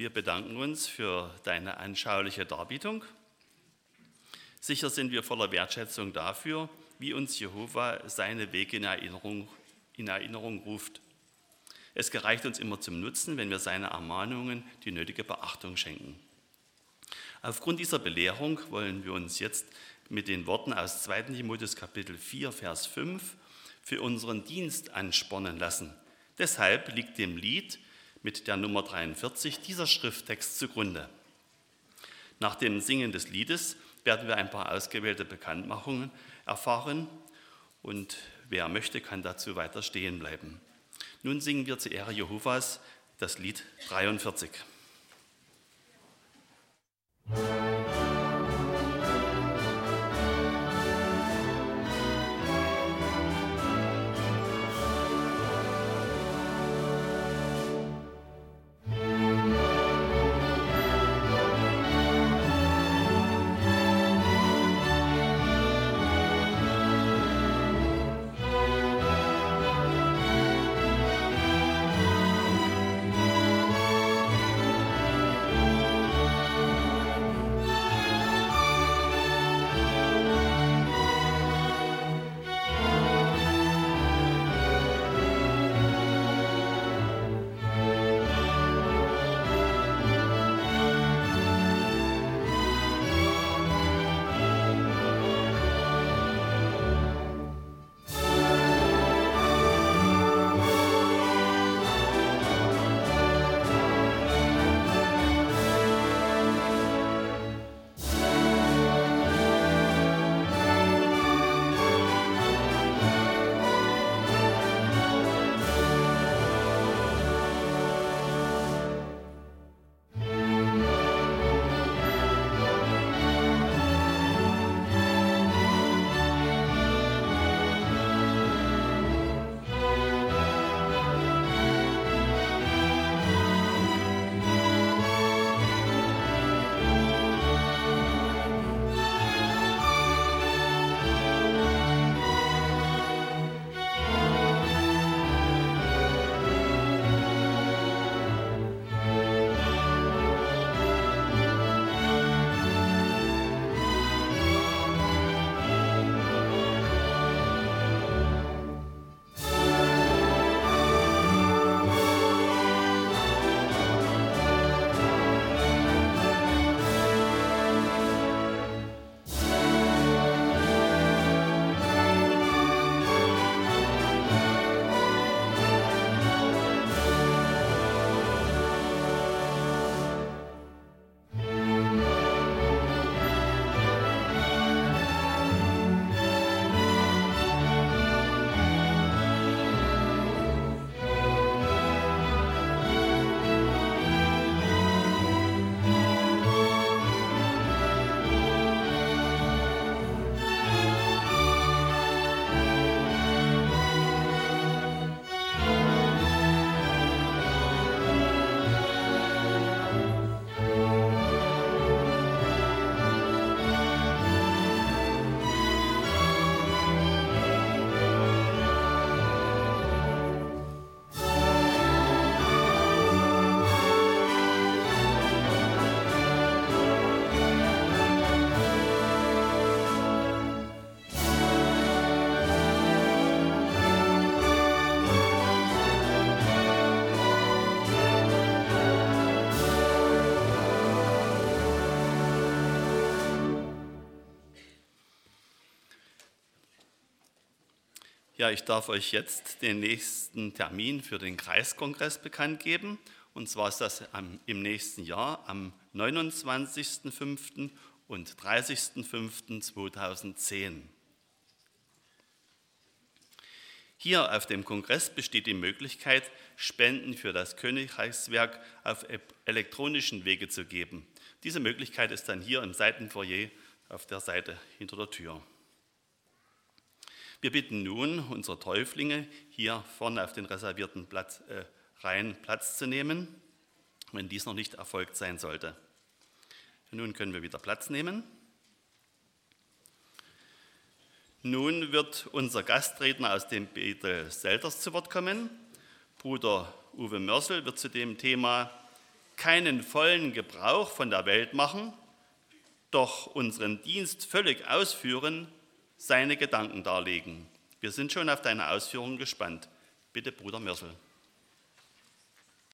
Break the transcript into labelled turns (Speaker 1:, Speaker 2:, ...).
Speaker 1: Wir bedanken uns für deine anschauliche Darbietung. Sicher sind wir voller Wertschätzung dafür, wie uns Jehova seine Wege in Erinnerung ruft. Es gereicht uns immer zum Nutzen, wenn wir seine Ermahnungen die nötige Beachtung schenken. Aufgrund dieser Belehrung wollen wir uns jetzt mit den Worten aus 2. Timotheus Kapitel 4, Vers 5 für unseren Dienst anspornen lassen. Deshalb liegt dem Lied mit der Nummer 43 dieser Schrifttext zugrunde. Nach dem Singen des Liedes werden wir ein paar ausgewählte Bekanntmachungen erfahren und wer möchte, kann dazu weiter stehen bleiben. Nun singen wir zur Ehre Jehovas das Lied 43. Ja, ich darf euch jetzt den nächsten Termin für den Kreiskongress bekannt geben. Und zwar ist das im nächsten Jahr am 29.05. und 30.05.2010. Hier auf dem Kongress besteht die Möglichkeit, Spenden für das Königreichswerk auf elektronischen Wege zu geben. Diese Möglichkeit ist dann hier im Seitenfoyer auf der Seite hinter der Tür. Wir bitten nun unsere Täuflinge, hier vorne auf den reservierten Reihen Platz zu nehmen, wenn dies noch nicht erfolgt sein sollte. Nun können wir wieder Platz nehmen. Nun wird unser Gastredner aus dem Bethel Selders zu Wort kommen. Bruder Uwe Mörsel wird zu dem Thema keinen vollen Gebrauch von der Welt machen, doch unseren Dienst völlig ausführen, seine Gedanken darlegen. Wir sind schon auf deine Ausführungen gespannt. Bitte, Bruder Mörsel.